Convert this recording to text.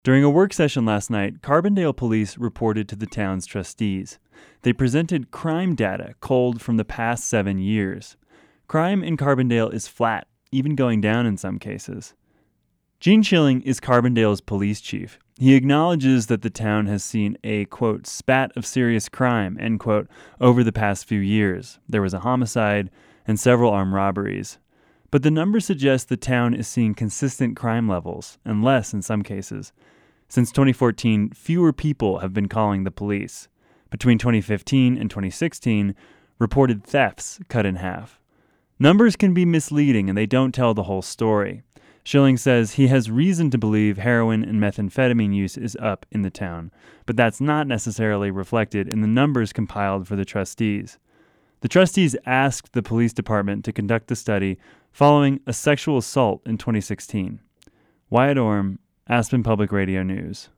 During a work session last night, Carbondale police reported to the town's trustees. They presented crime data culled from the past 7 years. Crime in Carbondale is flat, even going down in some cases. Gene Schilling is Carbondale's police chief. He acknowledges that the town has seen a, quote, spat of serious crime, end quote, over the past few years. There was a homicide and several armed robberies. But the numbers suggest the town is seeing consistent crime levels, and less in some cases. Since 2014, fewer people have been calling the police. Between 2015 and 2016, reported thefts cut in half. Numbers can be misleading and they don't tell the whole story. Schilling says he has reason to believe heroin and methamphetamine use is up in the town, but that's not necessarily reflected in the numbers compiled for the trustees. The trustees asked the police department to conduct the study following a sexual assault in 2016. Wyatt Orm, Aspen Public Radio News.